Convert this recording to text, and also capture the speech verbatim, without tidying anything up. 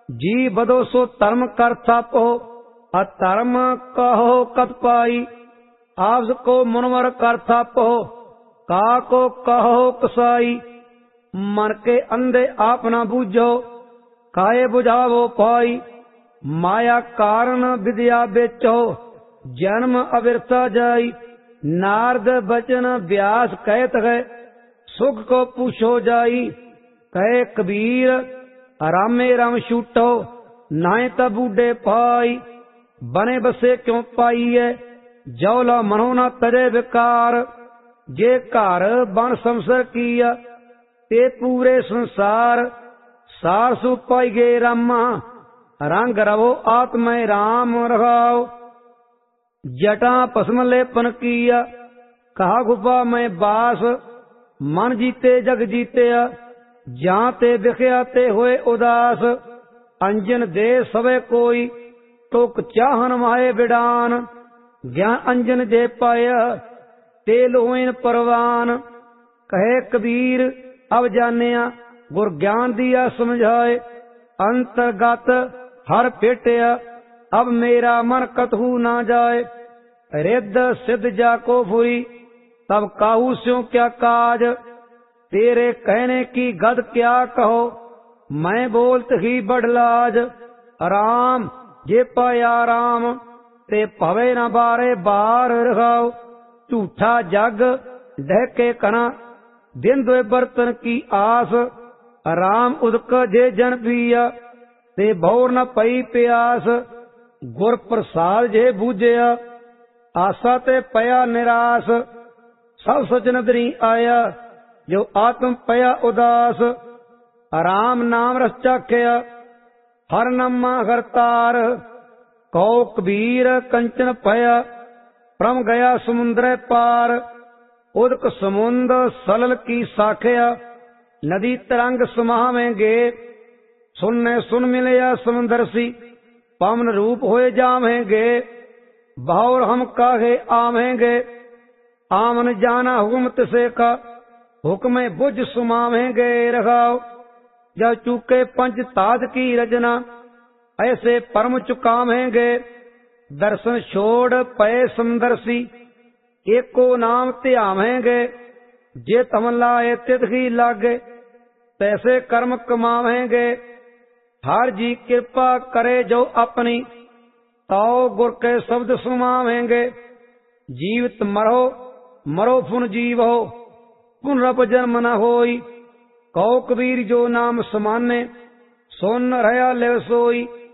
जी बदो सो धर्म कर थापो, अधर्म कहो कत पाई। आपस को मुनवर कर थापो, का को कहो कसाई। मन के अंधे आप न बूझो, काहे बुझावो पाई। माया कारण विद्या बेचो, जन्म अविरता जाई। नारद बचन व्यास कहत है, सुख को पूछो जाई। कहे कबीर रामे राम छूटो, नाय त बूढ़े पाई। बने बसे क्यों पाईए, जौला मनो न तरे विकार। जे घर बन संसर किया, ते पूरे संसार। सार सु पाई गे रामा, रंग रवो आत्मय राम रखाओ। जटा पसम लेपन किया, कहा गुफा में बास। मन जीते जग जीते, जाते बिख्याते हुए उदास। अंजन दे सवे कोई, टोक चाहन माए बिडान। ज्ञान अंजन जे पाया, तेल होइन परवान। कहे कबीर अब जानिया, गुर ज्ञान दिया समझाए। अंतर्गत हर पेटिया, अब मेरा मन कतहु ना जाए। रिद्ध सिद्ध जाको फुरी, तब काहू स्यों क्या काज। तेरे कहने की गद क्या कहो, मैं बोलत ही बड़लाज। राम जे पाया राम, ते भवे न बारे बार रखाओ। झूठा जग ढह के कना, दिन दो बर्तन की आस। राम उदक जे जन पिया, ते भौर न पई प्यास। गुर प्रसाद जे बूझया, आशा ते पया निराश। सब सच नदरी आया, जो आत्म पया उदास। राम नाम रस चाख्या, हर नमा हरतार। कहो कबीर कंचन पया, प्रम गया समुद्र पार। उदक समुंद सलल की साख्या, नदी तरंग समावेंगे। सुनने सुन मिलया समंदरसी, पवन रूप होए जावेंगे। बाहुर हम काहे आवेंगे, आमन जाना हुक्म तिसे का। हुक्म बुझ सुमावेंगे रखाओ। जब चूके पंच ताद की रचना, ऐसे परम चुकावेंगे। दर्शन छोड़ पए समदर्शी, एको नाम ध्यावेंगे। जे तम लाए तित ही लागे, तैसे कर्म कमावेंगे। हर जी कृपा करे जो अपनी, ताओ गुर के शब्द सुमावेंगे। जीवित मरो मरो पुन जीव हो, पुनरप जन्म न होई। कहो कबीर जो नाम समाने, सोन रहा ले सोई।